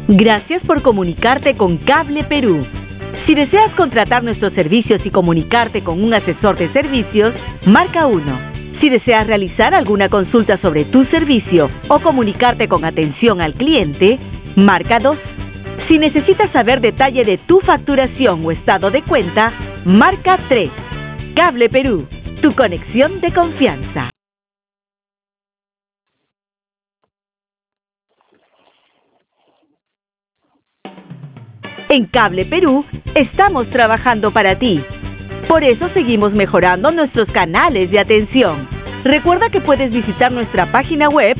Gracias por comunicarte con Cable Perú. Si deseas contratar nuestros servicios y comunicarte con un asesor de servicios, marca 1. Si deseas realizar alguna consulta sobre tu servicio o comunicarte con atención al cliente, marca 2. Si necesitas saber detalle de tu facturación o estado de cuenta, marca 3. Cable Perú, tu conexión de confianza. En Cable Perú estamos trabajando para ti. Por eso seguimos mejorando nuestros canales de atención. Recuerda que puedes visitar nuestra página web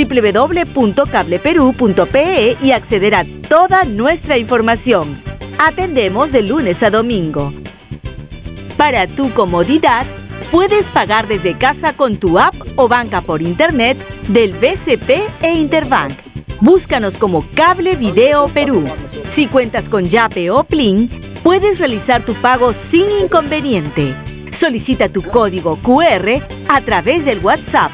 www.cableperú.pe y acceder a toda nuestra información. Atendemos de lunes a domingo. Para tu comodidad, puedes pagar desde casa con tu app o banca por internet del BCP e Interbank. Búscanos como Cable Video Perú. Si cuentas con Yape o Plin, puedes realizar tu pago sin inconveniente. Solicita tu código QR a través del WhatsApp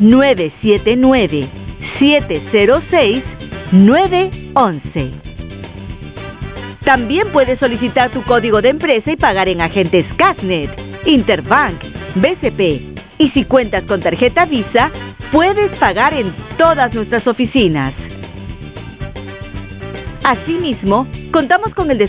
979-706-911. También puedes solicitar tu código de empresa y pagar en agentes Casnet, Interbank, BCP. Y si cuentas con tarjeta Visa, puedes pagar en todas nuestras oficinas. Asimismo, contamos con el